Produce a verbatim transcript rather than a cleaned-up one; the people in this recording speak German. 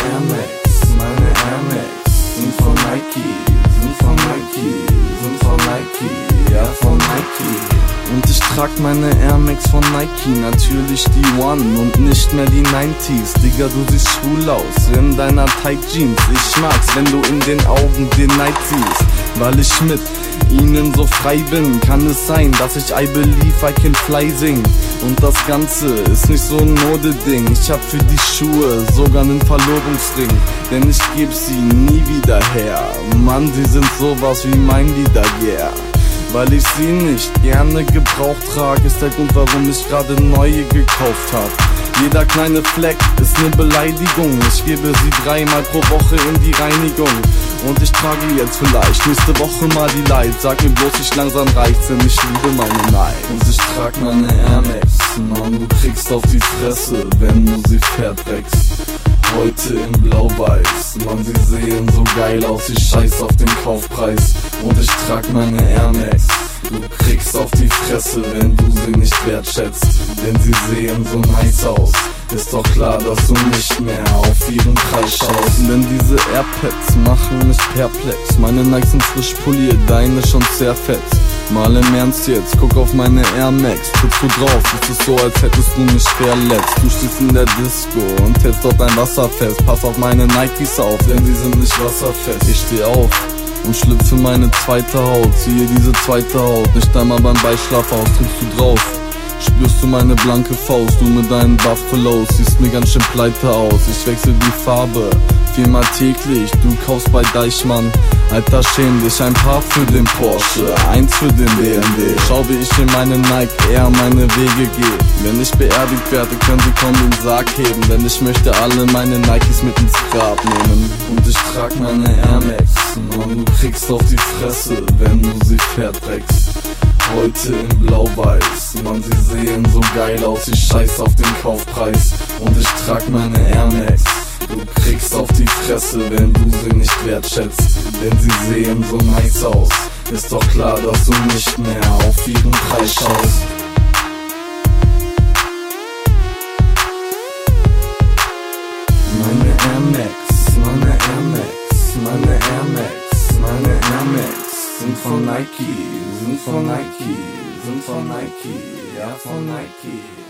Air Max, meine Air Max sind von Nike, sind von Nike, sind von Nike, ja von Nike. Und ich trag meine Air Max von Nike, natürlich die One und nicht mehr die neunziger. Digga, du siehst schwul aus in deiner Tight Jeans. Ich mag's, wenn du in den Augen den Neid siehst, weil ich mit ihnen so frei bin. Kann es sein, dass ich I Believe I Can Fly sing? Und das Ganze ist nicht so ein Modeding. Ich hab für die Schuhe sogar nen Verlobungsring, denn ich geb sie nie wieder her. Mann, die sind sowas wie mein Lieder, yeah. Weil ich sie nicht gerne gebraucht trage, ist der Grund, warum ich gerade neue gekauft hab. Jeder kleine Fleck ist ne Beleidigung. Ich gebe sie dreimal pro Woche in die Reinigung. Und ich trage jetzt vielleicht nächste Woche mal die Light. Sag mir bloß, ich langsam reicht's, denn ich liebe meine Night. Und ich trag meine Air Max, Mann, du kriegst auf die Fresse, wenn du sie verdreckst. Heute in blau-weiß, Mann, sie sehen so geil aus, ich scheiß auf den Kaufpreis. Und ich trag meine Air Max, du kriegst auf die Fresse, wenn du sie nicht wertschätzt. Denn sie sehen so nice aus, ist doch klar, dass du nicht mehr auf ihren Preis schaust. Denn diese Airpads machen mich perplex, meine Nikes sind frisch poliert, deine schon sehr fett. Mal im Ernst jetzt, guck auf meine Air Max, trittst du drauf, ist es so, als hättest du mich verletzt. Du stehst in der Disco und hältst dort ein Wasserfest, pass auf meine Nikes auf, denn sie sind nicht wasserfest. Ich steh auf und schlüpfe meine zweite Haut, ziehe diese zweite Haut nicht einmal beim Beischlaf aus, trittst du drauf, spürst du meine blanke Faust, du mit deinen Buffalos, siehst mir ganz schön pleite aus. Ich wechsel die Farbe viermal täglich, du kaufst bei Deichmann. Alter, schäm dich, ein paar für den Porsche, eins für den B M W. Schau, wie ich in meine Nike Air meine Wege gehe. Wenn ich beerdigt werde, können sie kaum den Sarg heben, denn ich möchte alle meine Nikes mit ins Grab nehmen. Und ich trag meine Air Max, und du kriegst auf die Fresse, wenn du sie verdreckst. Heute in blau-weiß, Mann, sie sehen so geil aus, ich scheiß auf den Kaufpreis. Und ich trag meine Air Max, du kriegst auf die Fresse, wenn du sie nicht wertschätzt. Denn sie sehen so nice aus, ist doch klar, dass du nicht mehr auf ihren Preis schaust. Meine Air Max, meine Air Max, meine Air Max, meine Air Max sind von Nike, sind von Nike, sind von Nike, ja von Nike.